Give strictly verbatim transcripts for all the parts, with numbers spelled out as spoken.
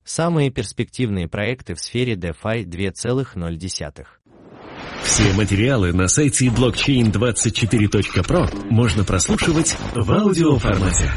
Самые перспективные проекты в сфере DeFi два целых ноль десятых. Все материалы на сайте блокчейн двадцать четыре точка про можно прослушивать в аудиоформате.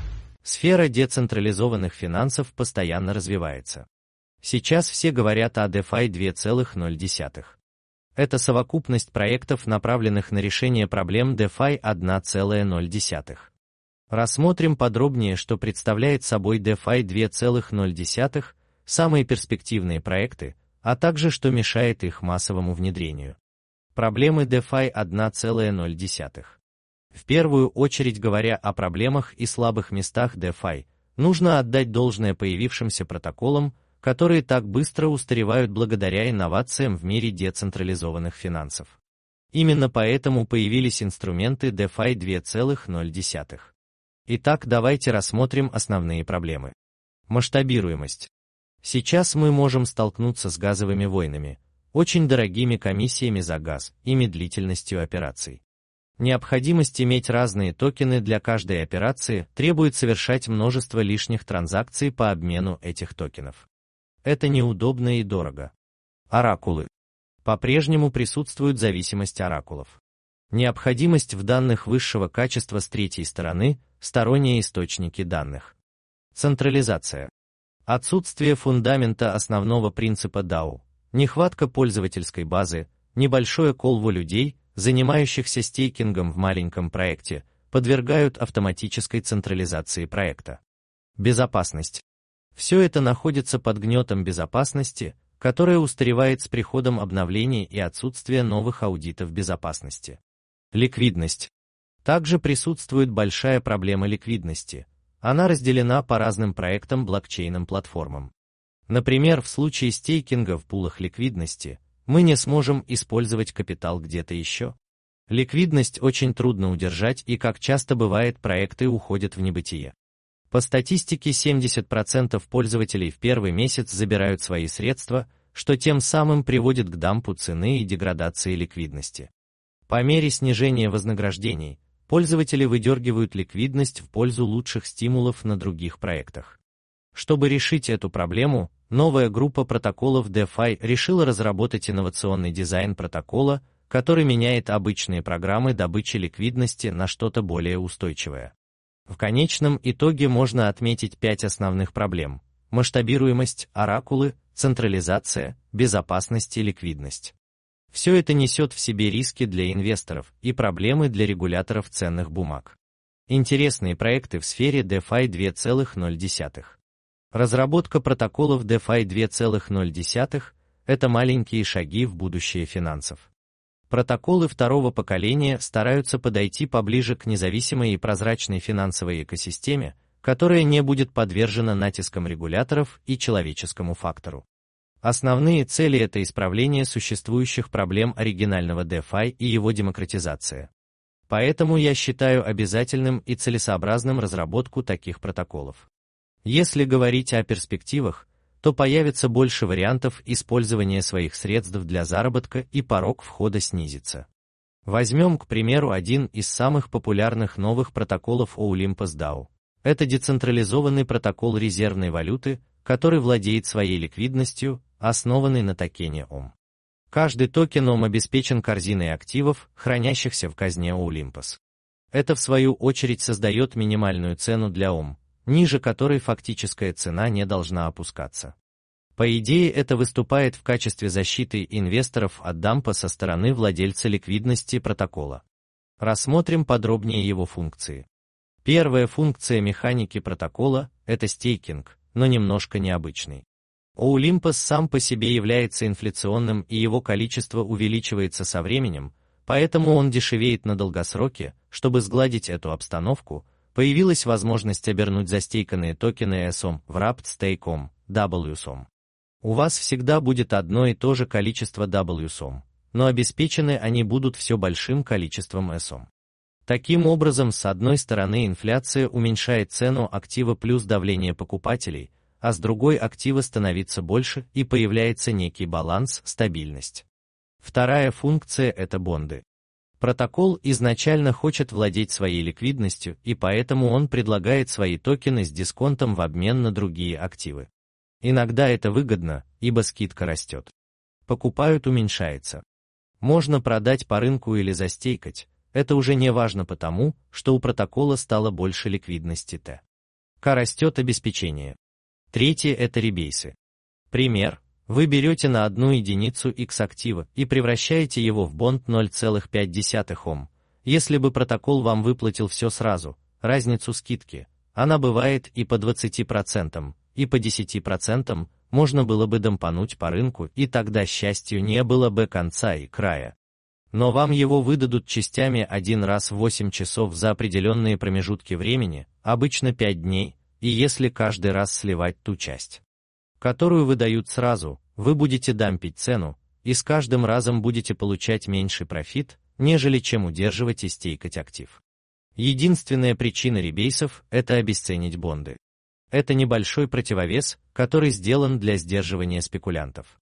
Сфера децентрализованных финансов постоянно развивается. Сейчас все говорят о DeFi два целых ноль десятых. Это совокупность проектов, направленных на решение проблем DeFi один целых ноль десятых. Рассмотрим подробнее, что представляет собой DeFi два целых ноль десятых, самые перспективные проекты, а также что мешает их массовому внедрению. Проблемы DeFi один целых ноль десятых. В первую очередь, говоря о проблемах и слабых местах DeFi, нужно отдать должное появившимся протоколам, которые так быстро устаревают благодаря инновациям в мире децентрализованных финансов. Именно поэтому появились инструменты DeFi два целых ноль десятых. Итак, давайте рассмотрим основные проблемы. Масштабируемость. Сейчас мы можем столкнуться с газовыми войнами, очень дорогими комиссиями за газ и медлительностью операций. Необходимость иметь разные токены для каждой операции требует совершать множество лишних транзакций по обмену этих токенов. Это неудобно и дорого. Оракулы. По-прежнему присутствует зависимость оракулов. Необходимость в данных высшего качества с третьей стороны, сторонние источники данных. Централизация. Отсутствие фундамента основного принципа дао, нехватка пользовательской базы, небольшое количество людей, занимающихся стейкингом в маленьком проекте, подвергают автоматической централизации проекта. Безопасность. Все это находится под гнетом безопасности, которая устаревает с приходом обновлений и отсутствия новых аудитов безопасности. Ликвидность. Также присутствует большая проблема ликвидности. Она разделена по разным проектам блокчейн-платформам. Например, в случае стейкинга в пулах ликвидности, мы не сможем использовать капитал где-то еще. Ликвидность очень трудно удержать, и, как часто бывает, проекты уходят в небытие. По статистике, семьдесят процентов пользователей в первый месяц забирают свои средства, что тем самым приводит к дампу цены и деградации ликвидности. По мере снижения вознаграждений, пользователи выдергивают ликвидность в пользу лучших стимулов на других проектах. Чтобы решить эту проблему, новая группа протоколов DeFi решила разработать инновационный дизайн протокола, который меняет обычные программы добычи ликвидности на что-то более устойчивое. В конечном итоге можно отметить пять основных проблем: масштабируемость, оракулы, централизация, безопасность и ликвидность. Все это несет в себе риски для инвесторов и проблемы для регуляторов ценных бумаг. Интересные проекты в сфере DeFi два целых ноль десятых. Разработка протоколов DeFi два целых ноль десятых – это маленькие шаги в будущее финансов. Протоколы второго поколения стараются подойти поближе к независимой и прозрачной финансовой экосистеме, которая не будет подвержена натискам регуляторов и человеческому фактору. Основные цели – это исправление существующих проблем оригинального DeFi и его демократизация. Поэтому я считаю обязательным и целесообразным разработку таких протоколов. Если говорить о перспективах, то появится больше вариантов использования своих средств для заработка и порог входа снизится. Возьмем, к примеру, один из самых популярных новых протоколов Olympus дао. Это децентрализованный протокол резервной валюты, который владеет своей ликвидностью, основанный на токене ом. Каждый токен ом обеспечен корзиной активов, хранящихся в казне Olympus. Это в свою очередь создает минимальную цену для ом, ниже которой фактическая цена не должна опускаться. По идее, это выступает в качестве защиты инвесторов от дампа со стороны владельца ликвидности протокола. Рассмотрим подробнее его функции. Первая функция механики протокола – это стейкинг, но немножко необычный. Olympus сам по себе является инфляционным, и его количество увеличивается со временем, поэтому он дешевеет на долгосроке. Чтобы сгладить эту обстановку, появилась возможность обернуть застейканные токены эс ом в Wrapped Stake ом, дабл ю эс ом. У вас всегда будет одно и то же количество дабл ю эс ом, но обеспечены они будут все большим количеством эс ом. Таким образом, с одной стороны, инфляция уменьшает цену актива плюс давление покупателей, а с другой, актива становится больше и появляется некий баланс, стабильность. Вторая функция – это бонды. Протокол изначально хочет владеть своей ликвидностью, и поэтому он предлагает свои токены с дисконтом в обмен на другие активы. Иногда это выгодно, ибо скидка растет. Покупают уменьшается. Можно продать по рынку или застейкать, это уже не важно потому, что у протокола стало больше ликвидности Т. К растет обеспечение. Третье – это ребейсы. Пример. Вы берете на одну единицу X актива и превращаете его в бонд ноль целых пять десятых Ом. Если бы протокол вам выплатил все сразу, разницу скидки, она бывает и по двадцати процентам, и по десяти процентам, можно было бы дампануть по рынку, и тогда счастью не было бы конца и края. Но вам его выдадут частями один раз в восемь часов за определенные промежутки времени, обычно пять дней, и если каждый раз сливать ту часть, которую выдают сразу, вы будете дампить цену, и с каждым разом будете получать меньший профит, нежели чем удерживать и стейкать актив. Единственная причина ребейсов – это обесценить бонды. Это небольшой противовес, который сделан для сдерживания спекулянтов.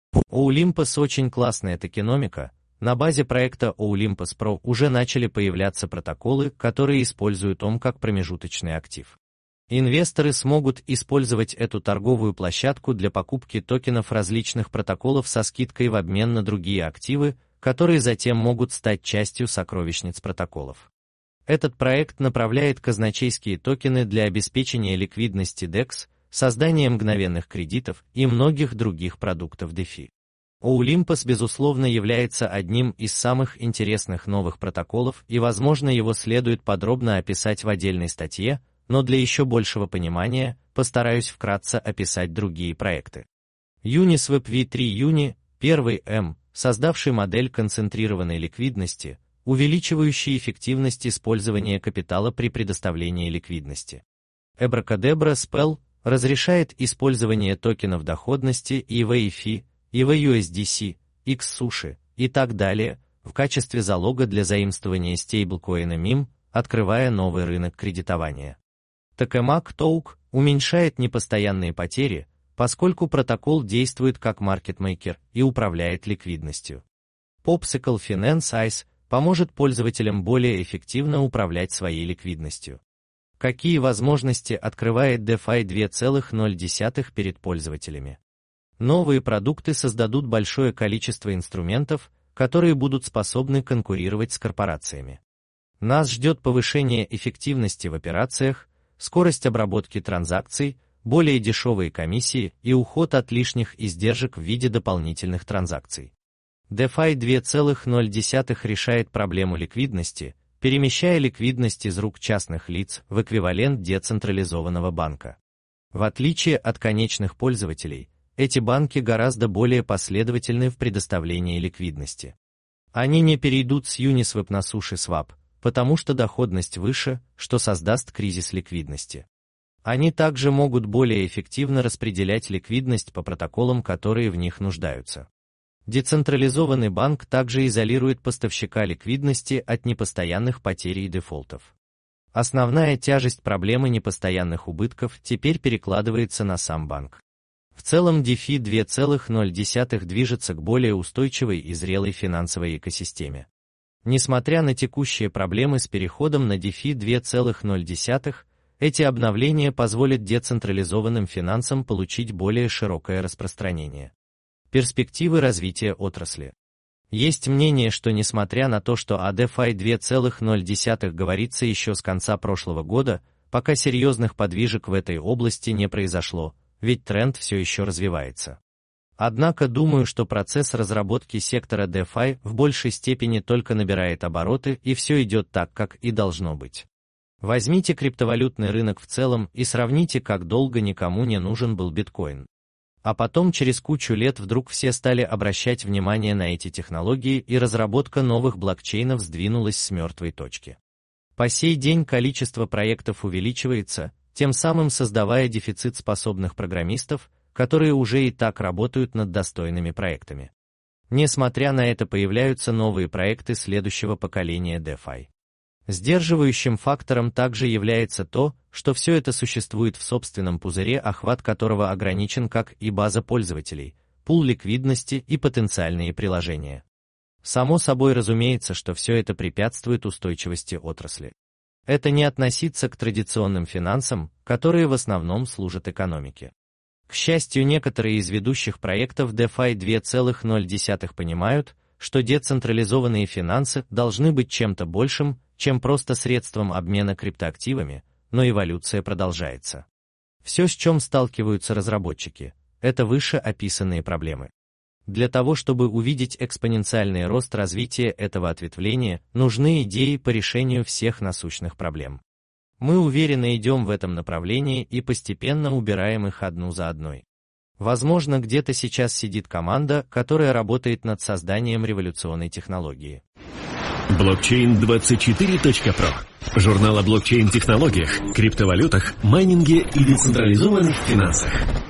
У Olympus очень классная токеномика. На базе проекта Olympus Pro уже начали появляться протоколы, которые используют Ом как промежуточный актив. Инвесторы смогут использовать эту торговую площадку для покупки токенов различных протоколов со скидкой в обмен на другие активы, которые затем могут стать частью сокровищниц протоколов. Этот проект направляет казначейские токены для обеспечения ликвидности декс, создания мгновенных кредитов и многих других продуктов DeFi. Olympus безусловно является одним из самых интересных новых протоколов, и возможно его следует подробно описать в отдельной статье, но для еще большего понимания постараюсь вкратце описать другие проекты. Uniswap ви три Uni, первый М, создавший модель концентрированной ликвидности, увеличивающий эффективность использования капитала при предоставлении ликвидности. Abracadabra Spell разрешает использование токенов доходности и ви эф и, и ви ю эс ди си, X-Sushi и так далее в качестве залога для заимствования стейблкоина мим, открывая новый рынок кредитования. Tokamak Token уменьшает непостоянные потери, поскольку протокол действует как маркетмейкер и управляет ликвидностью. Popsicle Finance Ice поможет пользователям более эффективно управлять своей ликвидностью. Какие возможности открывает DeFi два целых ноль десятых перед пользователями? Новые продукты создадут большое количество инструментов, которые будут способны конкурировать с корпорациями. Нас ждет повышение эффективности в операциях, скорость обработки транзакций, более дешевые комиссии и уход от лишних издержек в виде дополнительных транзакций. DeFi два целых ноль десятых решает проблему ликвидности, перемещая ликвидность из рук частных лиц в эквивалент децентрализованного банка. В отличие от конечных пользователей, эти банки гораздо более последовательны в предоставлении ликвидности. Они не перейдут с Uniswap на SushiSwap, потому что доходность выше, что создаст кризис ликвидности. Они также могут более эффективно распределять ликвидность по протоколам, которые в них нуждаются. Децентрализованный банк также изолирует поставщика ликвидности от непостоянных потерь и дефолтов. Основная тяжесть проблемы непостоянных убытков теперь перекладывается на сам банк. В целом DeFi два целых ноль десятых движется к более устойчивой и зрелой финансовой экосистеме. Несмотря на текущие проблемы с переходом на DeFi два целых ноль десятых, эти обновления позволят децентрализованным финансам получить более широкое распространение. Перспективы развития отрасли. Есть мнение, что несмотря на то, что о DeFi два целых ноль десятых говорится еще с конца прошлого года, пока серьезных подвижек в этой области не произошло, ведь тренд все еще развивается. Однако думаю, что процесс разработки сектора DeFi в большей степени только набирает обороты, и все идет так, как и должно быть. Возьмите криптовалютный рынок в целом и сравните, как долго никому не нужен был биткоин. А потом через кучу лет вдруг все стали обращать внимание на эти технологии, и разработка новых блокчейнов сдвинулась с мертвой точки. По сей день количество проектов увеличивается, тем самым создавая дефицит способных программистов, которые уже и так работают над достойными проектами. Несмотря на это, появляются новые проекты следующего поколения DeFi. Сдерживающим фактором также является то, что все это существует в собственном пузыре, охват которого ограничен, как и база пользователей, пул ликвидности и потенциальные приложения. Само собой разумеется, что все это препятствует устойчивости отрасли. Это не относится к традиционным финансам, которые в основном служат экономике. К счастью, некоторые из ведущих проектов DeFi два целых ноль десятых понимают, что децентрализованные финансы должны быть чем-то большим, чем просто средством обмена криптоактивами, но эволюция продолжается. Все, с чем сталкиваются разработчики, это вышеописанные проблемы. Для того, чтобы увидеть экспоненциальный рост развития этого ответвления, нужны идеи по решению всех насущных проблем. Мы уверенно идем в этом направлении и постепенно убираем их одну за одной. Возможно, где-то сейчас сидит команда, которая работает над созданием революционной технологии. блокчейн двадцать четыре точка про. Журнал о блокчейн-технологиях, криптовалютах, майнинге и децентрализованных финансах.